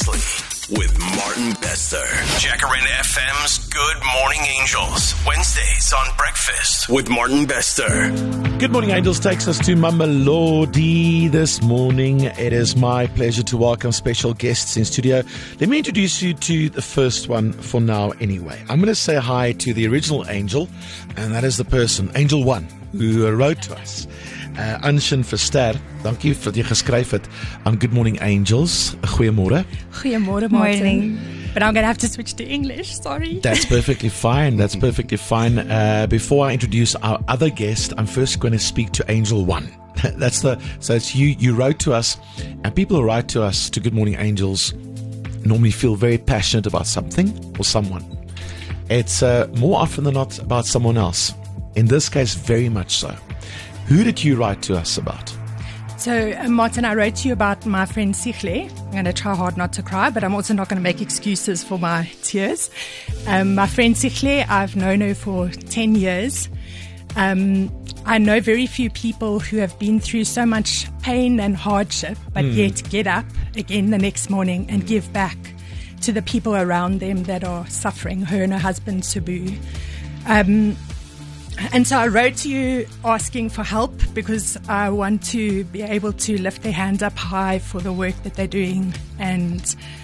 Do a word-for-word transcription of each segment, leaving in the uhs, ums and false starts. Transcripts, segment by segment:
Seriously, with Martin Bester. Jacaranda F M's Good Morning Angels. Wednesdays on Breakfast with Martin Bester. Good Morning Angels takes us to Mamelodi this morning. It is my pleasure to welcome special guests in studio. Let me introduce you to the first one for now anyway. I'm going to say hi to the original angel, and that is the person, Angel One, who wrote to us. Uh, Anshin Verster, dankie vir jy geskryf het aan Good Morning Angels. Goeiemôre. Goeiemôre, Martin. But I'm going to have to switch to English, sorry. That's perfectly fine. That's perfectly fine. Uh, before I introduce our other guest, I'm first going to speak to Angel One. That's the so it's you. You wrote to us, and people who write to us to Good Morning Angels normally feel very passionate about something or someone. It's uh, more often than not about someone else. In this case, very much so. Who did you write to us about? So, uh, Martin, I wrote to you about my friend Sichle. I'm going to try hard not to cry, but I'm also not going to make excuses for my tears. Um, my friend Sichle, I've known her for ten years. Um, I know very few people who have been through so much pain and hardship, but mm. yet get up again the next morning and give back to the people around them that are suffering, her and her husband, Subu. Um, And so I wrote to you asking for help because I want to be able to lift their hands up high for the work that they're doing and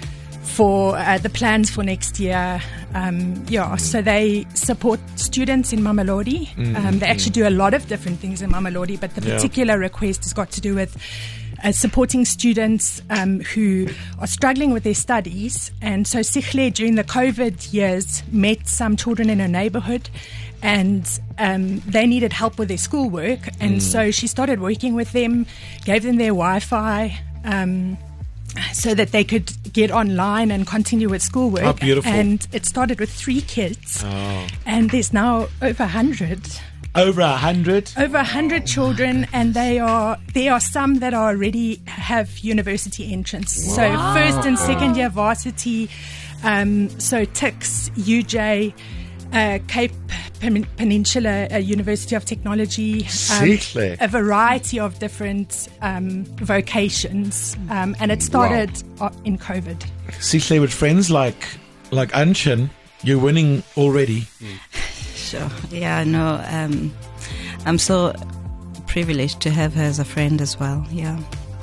for uh, the plans for next year. Um, yeah, so they support students in Mamelodi. Mm-hmm. Um, they actually do a lot of different things in Mamelodi, but the yeah. particular request has got to do with Uh, supporting students um, who are struggling with their studies. And so Sichle, during the COVID years, met some children in her neighborhood, and um, they needed help with their schoolwork. And mm. so she started working with them, gave them their Wi-Fi, um, so that they could get online and continue with schoolwork. Oh, beautiful. And it started with three kids, oh. and there's now over a hundred. Over a hundred? Over a hundred children, and they are there are some that are already have university entrance. Wow. So first and second year varsity, um, so T I X, U J, uh, Cape Pen- Peninsula uh, University of Technology, um, a variety of different um, vocations, um, and it started wow. in COVID. Sichle, with friends like like Anshin, you're winning already. Mm. Sure. Yeah, no, um, I'm so privileged to have her as a friend as well. Yeah.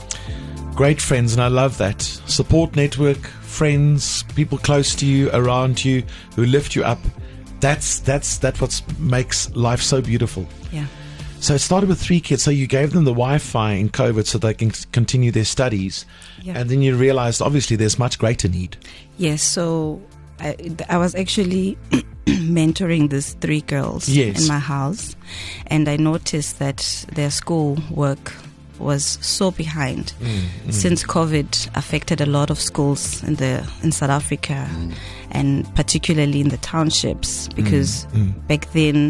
Great friends, and I love that. Support network, friends, people close to you, around you, who lift you up. That's that's that's what makes life so beautiful. Yeah. So it started with three kids. So you gave them the Wi-Fi in COVID so they can continue their studies. Yeah. And then you realized, obviously, there's much greater need. Yes, so I, I was actually mentoring these three girls yes. in my house, and I noticed that their school work was so behind mm, mm. since COVID affected a lot of schools in the in South Africa, mm. and particularly in the townships, because mm, mm. back then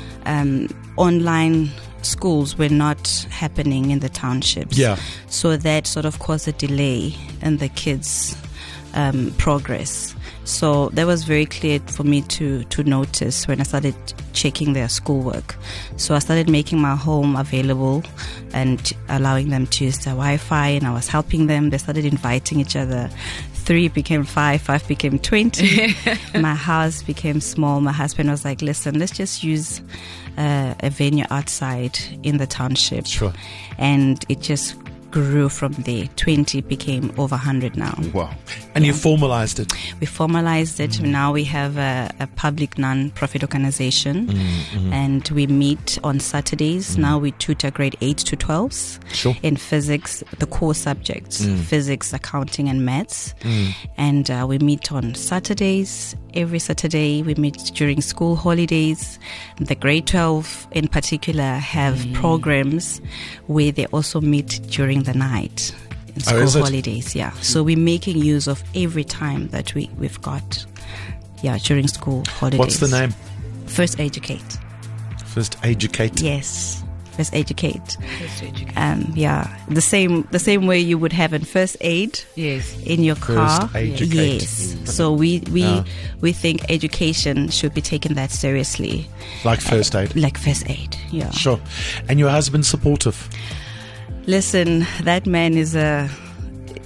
um, online schools were not happening in the townships. Yeah. So that sort of caused a delay in the kids' um, progress. So that was very clear for me to, to notice when I started checking their schoolwork. So I started making my home available and allowing them to use their Wi-Fi, and I was helping them. They started inviting each other. Three became five, five became twenty. My house became small. My husband was like, listen, let's just use uh, a venue outside in the township. Sure. And it just grew from there. twenty became over one hundred now. Wow. And yeah. you formalized it? We formalized it. Mm. Now we have a, a public non-profit organization, mm, mm. and we meet on Saturdays. Mm. Now we tutor grade eight to twelves sure. in physics, the core subjects, mm. physics, accounting and maths. Mm. And uh, we meet on Saturdays. Every Saturday we meet during school holidays. The grade twelve in particular have mm. programs where they also meet during the night in school oh, holidays. Yeah, so we're making use of every time that we we've got. Yeah, during school holidays. What's the name? First Educate. First Educate. Yes, First Educate. First Educate. Um, yeah, the same the same way you would have in First Aid. Yes. In your car. First Educate. Yes. Mm. So we we yeah. we think education should be taken that seriously. Like First Aid. Uh, like First Aid. Yeah. Sure. And your husband's supportive. Listen, that man is a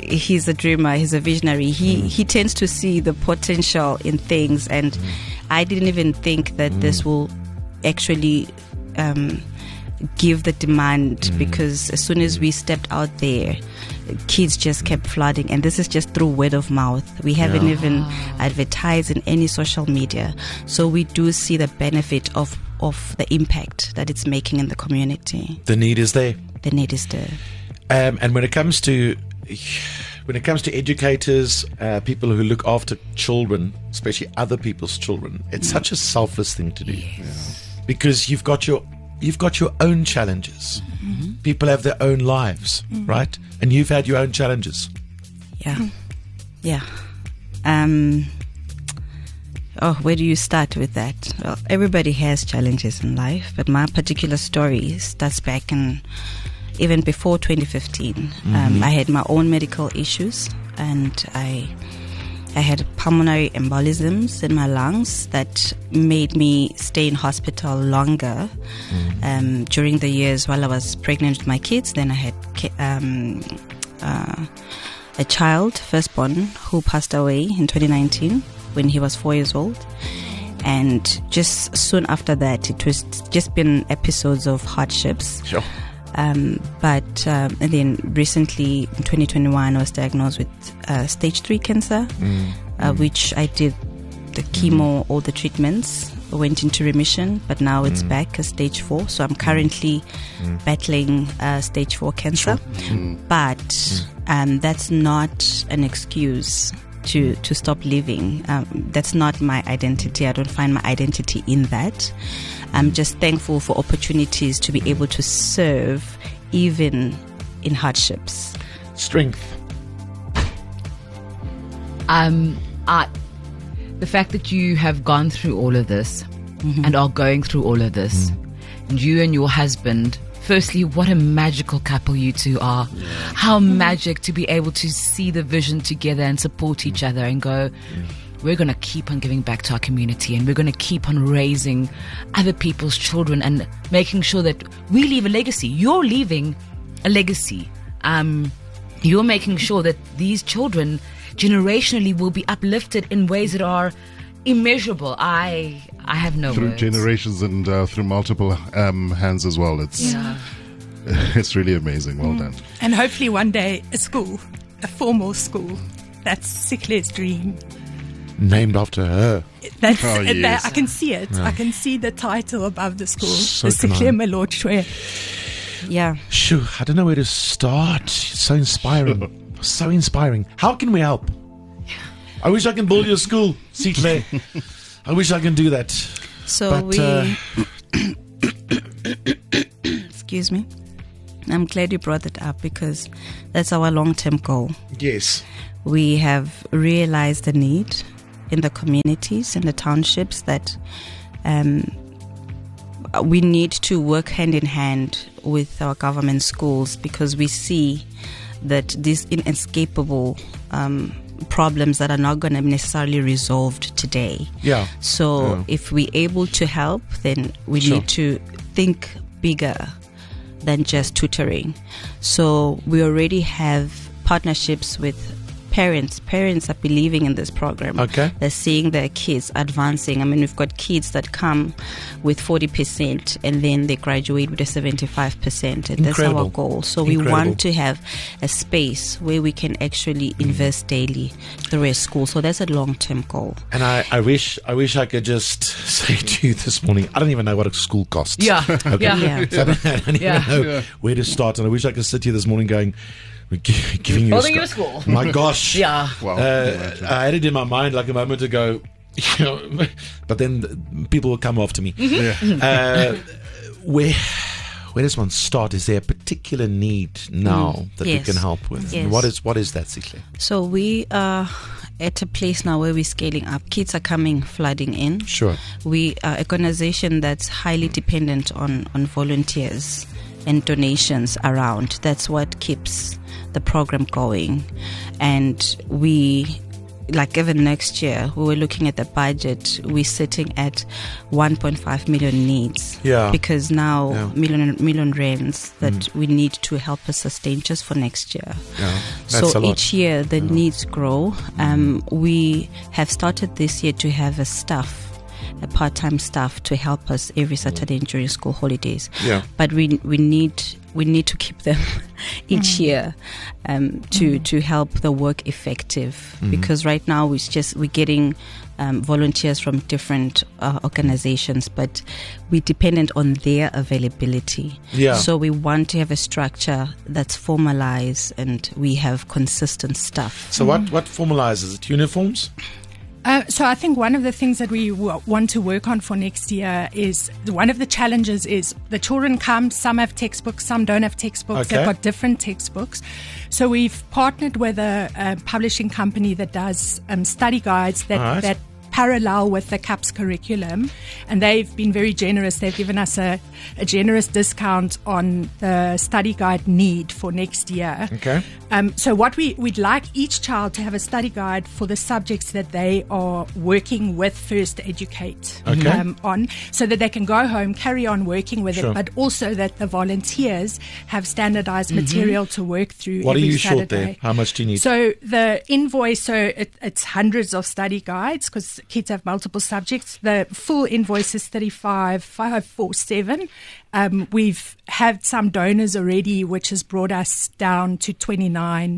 he's a dreamer, he's a visionary. He mm. he tends to see the potential in things, and mm. I didn't even think that mm. this will actually um, give the demand, mm. because as soon as we stepped out there, kids just kept flooding, and this is just through word of mouth. We haven't yeah. even advertised in any social media, so we do see the benefit of of the impact that it's making in the community. The need is there. The need is there. Um, and when it comes to when it comes to educators, uh, people who look after children, especially other people's children, it's mm. such a selfless thing to do, yes. yeah. because you've got your you've got your own challenges. Mm-hmm. People have their own lives, mm-hmm. right? And you've had your own challenges. Yeah, mm. yeah. Um, oh, where do you start with that? Well, everybody has challenges in life, but my particular story starts back in even before twenty fifteen. Mm-hmm. Um, I had my own medical issues, and I I had pulmonary embolisms in my lungs that made me stay in hospital longer mm-hmm. um, during the years while I was pregnant with my kids. Then I had um, uh, a child, firstborn, who passed away in twenty nineteen when he was four years old. And just soon after that, it was just been episodes of hardships. Sure. Um, but um, and then recently in twenty twenty-one I was diagnosed with uh, stage three cancer, mm. Uh, mm. which I did the chemo, mm. all the treatments, went into remission, but now it's mm. back as stage four. So I'm currently mm. battling uh, stage four cancer, sure. mm. but mm. Um, that's not an excuse to to stop living. Um, that's not my identity. I don't find my identity in that. I'm just thankful for opportunities to be able to serve even in hardships. Strength. Um, I, the fact that you have gone through all of this mm-hmm. and are going through all of this, mm. and you and your husband, firstly, what a magical couple you two are. Yeah. How mm. magic to be able to see the vision together and support each other and go, mm. we're going to keep on giving back to our community, and we're going to keep on raising other people's children and making sure that we leave a legacy. You're leaving a legacy. Um, you're making sure that these children generationally will be uplifted in ways that are immeasurable. I I have no through words. generations and uh, through multiple um, hands as well. It's yeah. it's really amazing. Well mm. done. And hopefully one day a school, a formal school. That's Sikle's dream. Named after her. That's, oh, yes. that, I can see it. Yeah. I can see the title above the school. So the Sikle Malotshwe. Yeah. Shoo, I don't know where to start. It's so inspiring. So inspiring. How can we help? I wish I can build your school, Sikle. I wish I can do that. So but, we... Uh, excuse me. I'm glad you brought that up, because that's our long-term goal. Yes. We have realized the need in the communities, in the townships, that um, we need to work hand in hand with our government schools, because we see that these inescapable um, problems that are not going to be necessarily resolved today. Yeah. So yeah. if we're able to help, then we Sure. need to think bigger than just tutoring. So we already have partnerships with parents. Parents are believing in this program. Okay. They're seeing their kids advancing. I mean, we've got kids that come with forty percent and then they graduate with a seventy-five percent. And Incredible. that's our goal. So Incredible. we want to have a space where we can actually invest daily through a school. So that's a long-term goal. And I, I wish I wish I could just say to you this morning, I don't even know what a school costs. Yeah. Okay. Yeah. Yeah. So I don't, I don't Yeah. even know Yeah. where to start. And I wish I could sit here this morning going, we're gi- giving you Building a you a school. school. My gosh. Yeah. Wow. Uh, I had it in my mind like a moment ago, you know, but then people will come after me. Yeah. Uh, where where does one start? Is there a particular need now Mm, that yes. we can help with? Yes. And what is what is that, Sikle? So we are at a place now where we're scaling up. Kids are coming flooding in. Sure. We are an organization that's highly dependent on, on volunteers and donations around. That's what keeps the program going. And we like even next year, we were looking at the budget. We're sitting at one point five million needs. Yeah. Because now Yeah. million million rands that mm. we need to help us sustain just for next year. Yeah, that's so a lot. each year the yeah. needs grow. Um, we have started this year to have a staff. A part-time staff to help us every Saturday during school holidays. Yeah. But we we need we need to keep them each mm. year um, to mm. to help the work effective. Mm. Because right now it's just we're getting um, volunteers from different uh, organizations, but we're dependent on their availability. Yeah. So we want to have a structure that's formalized and we have consistent stuff. So mm. what what formalizes it? Uniforms? Uh, so I think one of the things that we w- want to work on for next year is one of the challenges is the children come, some have textbooks, some don't have textbooks. Okay. They've got different textbooks. So we've partnered with a, a publishing company that does um, study guides that, right. that parallel with the C A P S curriculum, and they've been very generous. They've given us a, a generous discount on the study guide need for next year. Okay. Um, so what we, we'd like each child to have a study guide for the subjects that they are working with First Educate okay. um, on, so that they can go home, carry on working with sure. it, but also that the volunteers have standardized mm-hmm. material to work through What every are you Saturday. short there? How much do you need? So the invoice, so it, it's hundreds of study guides because kids have multiple subjects. The full invoice is thirty-five thousand five hundred forty-seven. Um, we've had some donors already, which has brought us down to twenty-nine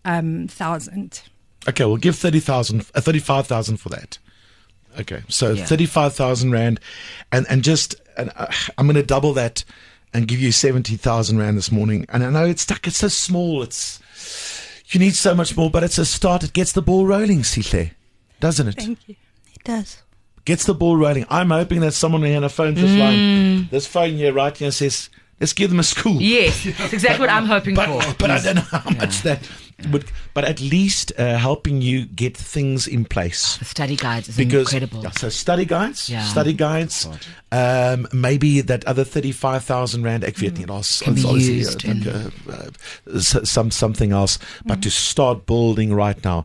thousand. Um, okay, we'll give thirty thousand, uh, thirty-five thousand for that. Okay, so yeah. thirty-five thousand rand, and and just and uh, I'm going to double that and give you seventy thousand rand this morning. And I know it's stuck; it's so small. It's you need so much more, but it's a start. It gets the ball rolling, Sihle, doesn't it? Thank you. It does. Gets the ball rolling. I'm hoping that someone on a phone this mm. line, this phone here right here says, let's give them a school. Yes, that's exactly what I'm hoping but, for. But I don't know how yeah. much that would, but at least uh, helping you get things in place. The study guides is because, incredible. Yeah, so study guides, yeah. study guides, um, maybe that other thirty-five thousand rand, ek weet nie, daar's used uh, uh, uh, some, something else, but mm. to start building right now.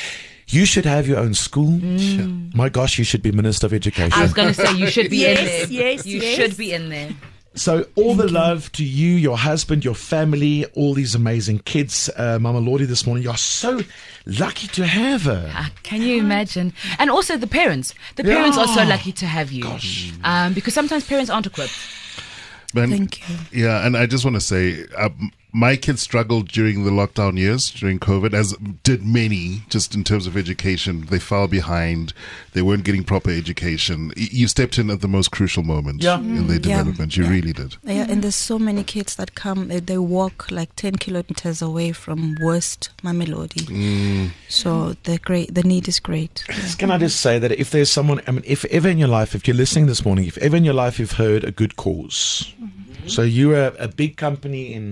You should have your own school. Mm. My gosh, you should be Minister of Education. I was going to say, you should be yes, in there. Yes, you yes. should be in there. So all Thank the love you. to you, your husband, your family, all these amazing kids. Uh, Mama Lordy this morning, you're so lucky to have her. Uh, can you imagine? And also the parents. The parents yeah. are so lucky to have you. Gosh. Um, because sometimes parents aren't equipped. Ben, Thank you. Yeah, and I just want to say, uh, my kids struggled during the lockdown years, during COVID, as did many, just in terms of education. They fell behind. They weren't getting proper education. Y- You stepped in at the most crucial moment yeah. in their Yeah. development. You Yeah. really did. Yeah, and there's so many kids that come, uh, they walk like ten kilometers away from West Mamelodi. Mm. So the great, the need is great. Yeah. Can I just say that if there's someone, I mean, if ever in your life, if you're listening this morning, if ever in your life you've heard a good cause, mm-hmm. so you're a, a big company in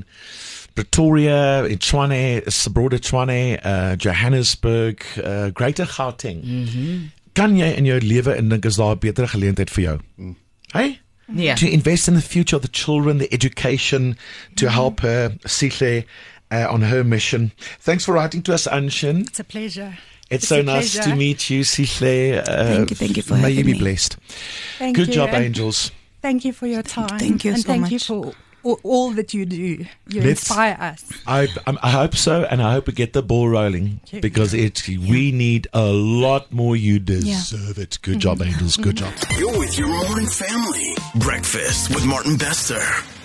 Pretoria, in Tshwane, Broader Tshwane, uh, Johannesburg, uh, Greater Gauteng. Mm-hmm. Kan jy in jou lewe indink is daar 'n beter geleentheid vir jou? Mm. Hey? Yeah. To invest in the future of the children, the education, to mm-hmm. help her, Sihle, uh, on her mission. Thanks for writing to us, Anshin. It's a pleasure. It's, It's so a nice pleasure. to meet you, Sihle. Uh, Thank you, thank you for May having you be me. blessed. Thank Good you. job, and angels. Thank you for your time. Thank you and so thank much. you for all, all that you do. You Let's- inspire us. I, I'm- I hope so, and I hope we get the ball rolling Thank you. because it we need a lot more. You deserve it. Good job, angels. Good job. You're with your morning family. Breakfast with Martin Bester.